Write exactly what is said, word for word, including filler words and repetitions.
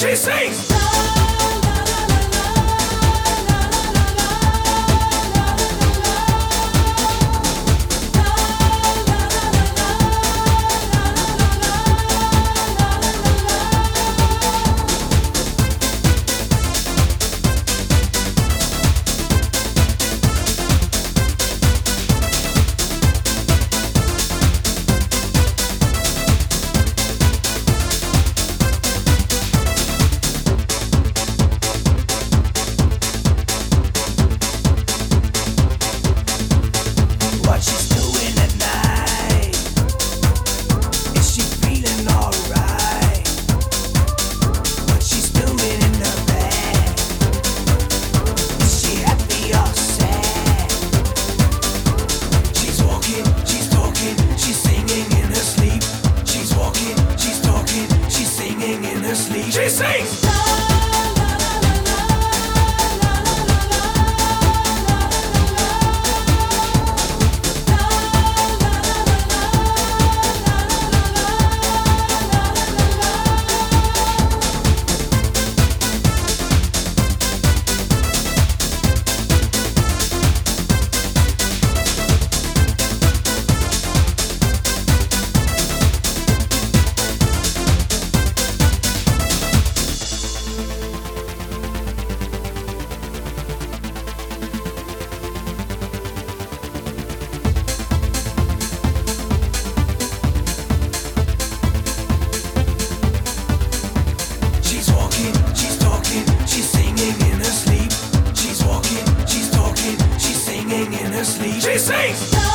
She sings. What she's doing at night? Is she feeling alright? What she's doing in her bed? Is she happy or sad? She's walking, she's talking, she's singing in her sleep. She's walking, she's talking, she's singing in her sleep. She sings. She's walking, she's talking, she's singing in her sleep. She's walking, she's talking, she's singing in her sleep. She sings.